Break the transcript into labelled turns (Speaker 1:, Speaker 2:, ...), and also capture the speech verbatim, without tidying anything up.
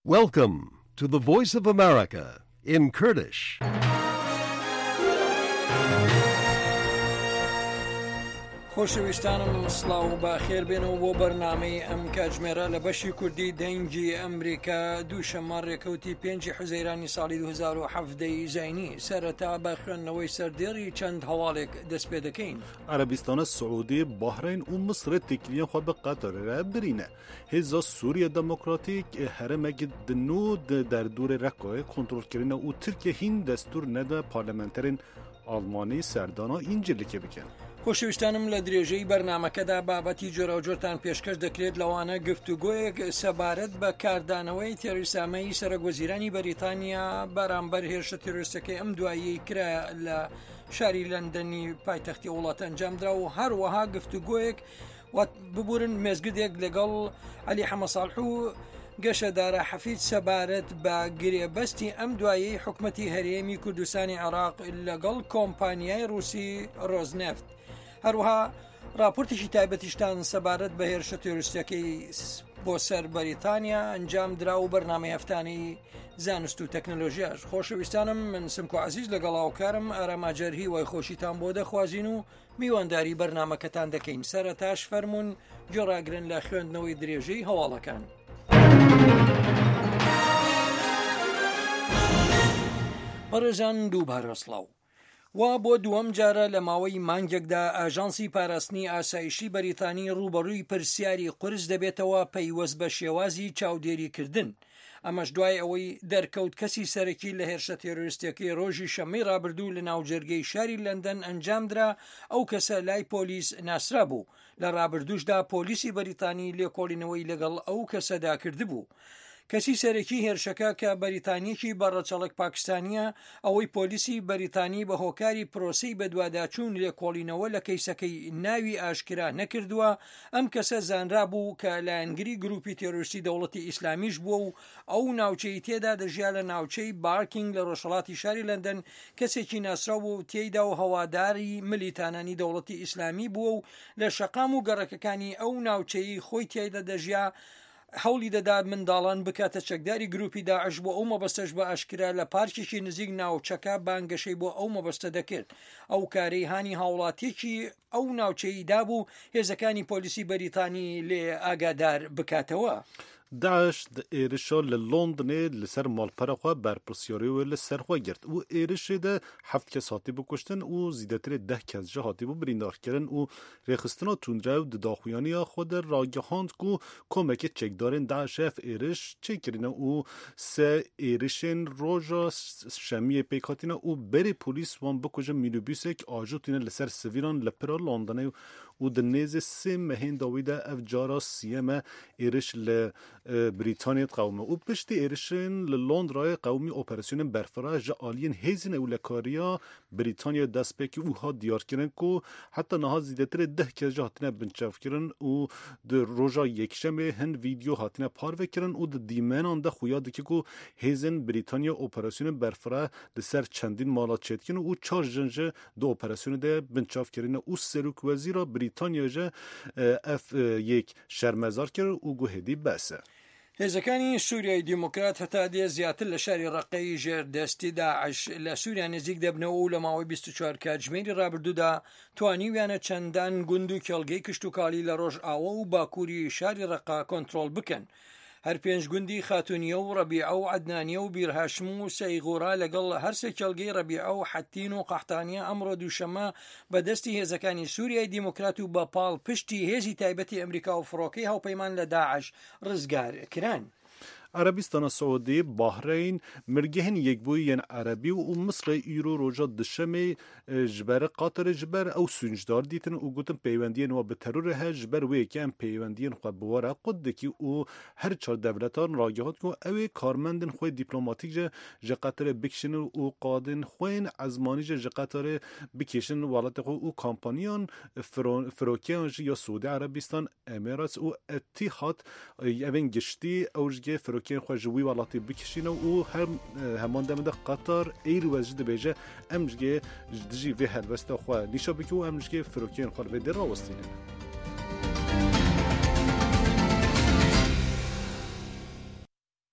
Speaker 1: Welcome to the Voice of America in Kurdish.
Speaker 2: خۆشەویستانم سڵاو و باخێر بێنەوە بۆ بەرنامەی ئەم کاتژمێرە لە بەشی کوردی دەنگی ئەمریکا دووشەممە ڕێکەوتی پێنجی حوزەیرانی ساڵی دوو هەزار و هەڤدەی زاینی سەرەتا بە خوێندنەوەی سەردێڕی چەند هەواڵێک دەست پێ دەکەین.
Speaker 3: عربستان سعودی، بحرین و مصر تکلیه خود به قطر را برینه. هزا سوریه دموکراتیک هرمک دنو در دور رکای کنترل کردن و ترکیه هین دستور نده پارلمانترین ئالمانی سەردانا ئینجلێکێ بکەن.
Speaker 2: خۆشەویستانم لە درێژەی بەرنامەکەدا بابەتی جۆرە و جۆرتان پێشکەش دەکرێت لەوانە گفتوگۆیەک سەبارەت بە کاردانەوەی تێروریستامەی سەرۆکوەزیرانی بەریتانیا بەرامبەر هێرشە تێروریستەکەی ئەم دواییەی کرا لە شاری لەندەنی پایتەختی وڵاتە ئەنجامدرا و هەروەها گفتوگۆیەک ببورن مێزگدێک لەگەڵ عەلی حەمەساڵح و گەشەدارە حەفید سەبارەت بە گرێبەستی ئەم دوایی حکومەتی هەرێمی کوردستانی عێراق لەگەڵ کۆمپانیای رووسی ڕۆزنێفت. هەروەها راپۆرتێکی تایبەتیشتان سەبارەت بە هێرشە تێروریستەکەی بۆ سەر بەریتانیا ئەنجام درا و بەرنامەی هەفتانەی زانست و تەکنۆلۆژیاش. خۆشەویستانم من سمکۆ عەزیز لەگەڵ هاوکارم ئاراماجەرهی وای خۆشیتان بۆ دەخوازین و میوانداری بەرنامەکەتان دەکەین. سەرەتاش فەرمونون گێڕاگرن لە خوێندنەوەی درێژەی هەواڵەکان. بەڕێزان دووبارە سڵاو. وا بۆ دووەم جارە لە ماوەی مانگێکدا ئاژانسی پاراستنی ئاسایشی بەریتانی ڕوبەڕووی پرسیاری قورس دەبێتەوە پەیوەست بە شێوازی چاودێریکردن. ئەمەش دوای ئەوەی دەرکەوت کەسی سەرەکی لە هێرشە تێروریستەکەی ڕۆژی شەمەی ڕابردوو لە ناوجەرگەی شاری لەندەن ئەنجامدرا. ئەو کەسە لای پۆلیس ناسرا بوو. لە ڕابردووشدا پۆلیسی بەریتانی لێکۆڵینەوەی لەگەڵ ئەو کەسەدا کردبوو. کەسی سەرەکی هێرشەکە کە بەریتانیەکی بەڕەچەڵک پاکستانیە، ئەوەی پۆلیسی بەریتانی بە هۆکاری پرۆسەی بەدواداچوون لێکۆڵینەوە لە کەیسەکەی ناوی ئاشکرا نەکردووە. ئەم کەسە زانرا بوو کە لایەنگری گروپی تێروریستی دەوڵەتی ئیسلامیش بووە و ئەو ناوچەی تێدا دەژیا لە ناوچەی بارکینگ لە ڕۆژهەڵاتی شاری لەندەن. کەسێکی ناسرا بوو تێیدا و هەواداری ملیتانانی دەوڵەتی ئیسلامی بووە و لە شەقام و گەڕەکەکانی ئەو ناوچەی خۆی تێدا دەژیا هەوڵی دەدا منداڵان بکاتە چەکداری گروپی داعش بۆ ئەو مەبەستەش بە ئاشکرا لە پارکێکی نزیک ناوچەکە بانگەشەی بۆ ئەو مەبەستە دەکرد. ئەو کارەی هانی هاوڵاتیەکی ئەو ناوچەی دابوو هێزەکانی پۆلیسی بەریتانی لێ ئاگادار بکاتەوە.
Speaker 3: داعش ایرشا لندنه لسر مالپره خواه برپرسیاری و لسر خواه گرد و ایرشه ده هفت کس هاتی بکشتن و زیدتر ده کس جه هاتی بو بریندار کردن و ریخستنا تونجه و داخویانی خود راگهاند که کمک چکدارن داعش اف ایرش چه کرنه و سه ایرشن روژا شمیه پیکاتینه و بری پولیس وان بکجه میلوبیسک آجوتینه لسر سویران لپرا لندنه و دنیز سه مهین داویده اف جارا سیمه ایرش ل بریتانیا قومه و پشت ایرشن لندن قومی اپراسیون برفرا جالین هزینه و لکاریا بریتانیا دست پکی او ها دیار کردن که حتی نها زیادتر ده کس هاتنه بنچاف کردن و در روزا یکشنبه هند ویدیو هاتنه پارو کردن و در دیمنان ده خویاد که که هزین بریتانیا اپراسیون برفرا لسر چندین مالات چتکن و چهار جنجه دو اپراسیون ده بنچاف کردن و سروک وزیر بریتانیا جه اف یک شرمزار کرد و گوهدی بسه.
Speaker 2: هێزەکانی سووریای دیموکرات هەتا دێ زیاتر لە شاری ڕەقەی ژێردەستی داعش لە سووریا نزیک دەبنەوە و لە ماوەی بیست و چوار کاتژمێری ڕابردوودا توانیویانە چەندان گوند و کێڵگەی کشتوکاڵی لە ڕۆژ ئاوە و باکووری شاری ڕەقا کۆنتڕۆڵ بکەن. هەر پێنج گوندی خاتونیە و ڕەبیعە و عەدنانیە و بیرهاشم و سەیغۆرا لەگەڵ هەرسێ کێڵگەی ڕەبیعە و حەتین و قەحتانیە ئەمڕۆ دووشەممە بەدەستی هێزەکانی سووریای دیموکرات و بەپاڵ پشتی هێزی تایبەتی ئەمریکا و فڕۆکەی هاوپەیمان لە داعش ڕزگار کران.
Speaker 3: عربستان سعودی، بحرین، مرگهن یک بوین عربی و مصر ایرو روجا دشمه جبر قطر جبر او سنجدار دیتن و گوتن پیوندین و به ترور ها جبر و یکم پیوندین خواه بواره قد که او هر چهار دولتان راگهات که اوی کارمندن خواه دیپلوماتیک جه جه قطر بکشن و قادن خواه ازمانی جه جه قطر بکشن والات خواه او کامپانیان فروکیان جه یا سعودی عربستان امارات و اتحاد اوین گشتی اوجگه فروکیان که خواه جوی والاتی بکشینه و هم همان دمده قطر ایر وزید بیجه امجگه جدجی و هلوسته خواه نیشا بکی و امجگه فروکیان خواه به در راوستینه.